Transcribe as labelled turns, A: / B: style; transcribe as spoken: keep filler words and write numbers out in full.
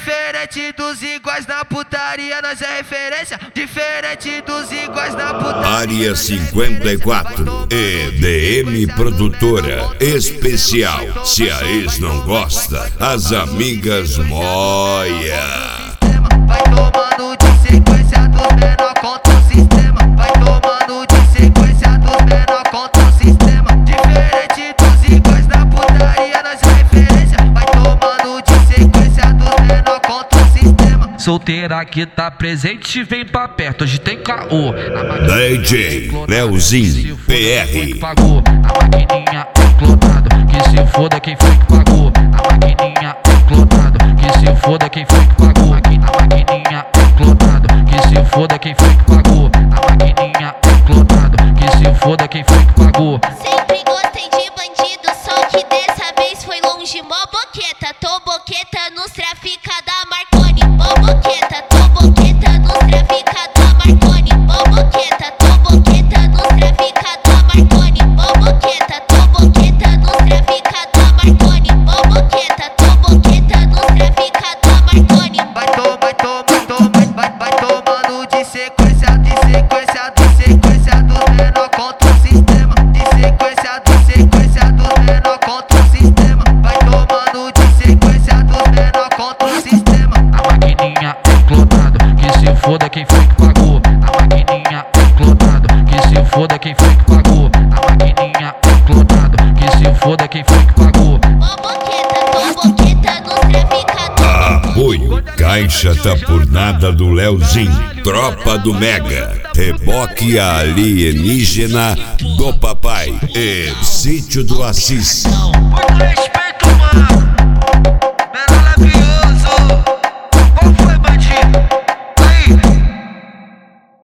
A: Diferente dos iguais na putaria, nós é referência. Diferente dos iguais na putaria.
B: Área cinquenta e quatro, E D M Produtora Especial. Se a ex não gosta, as amigas moia.
A: Vai tomando de sequência dos menor contra o sistema. Vai tomando de sequência dos menor contra o sistema. Diferente dos iguais na putaria, nós é referência. Vai tomando de sequência dos menor contra o sistema.
C: Solteira que tá presente, vem pra perto, hoje tem caô.
B: D J Leozinho P R.
C: Pagou, a maquininha é clonado, que se foda quem foi que pagou. A maquininha é clonado, que se foda quem foi que pagou. A maquininha é clonado, que se foda quem foi que pagou. A maquininha é clonado, que se foda quem foi que pagou.
D: Sempre gostei de bandido, só que dessa vez foi longe. Mó boqueta, tô boqueta nos trafica da Marconi. Mó boqueta, tô boqueta nos trafica da Marconi. Mó boqueta, tô boqueta nos trafica da Marconi. Mó boqueta, tô boqueta nos trafica da Marconi. Mó boqueta, tô boqueta nos trafica da Marconi.
A: Vai tomar, vai tomar, tomar, vai, vai tomando de sequência, de sequência, de sequência dos menor contra o sistema. De sequência, de sequência dos menor contra o sistema. Vai tomando de sequência dos menor contra o sistema.
C: A maquininha é clonado, que se foda quem foi que pagou. A maquininha é clonado, que se foda quem foi que pagou. A maquininha é clonado, que se foda quem foi que pagou.
D: Mó boqueta, tô boqueta nos trafica da
B: Apoio Caixa tá por nada do Leozinho. Tropa do Mega. Reboque alienígena do papai. E Sítio do Assis.
A: Muito respeito.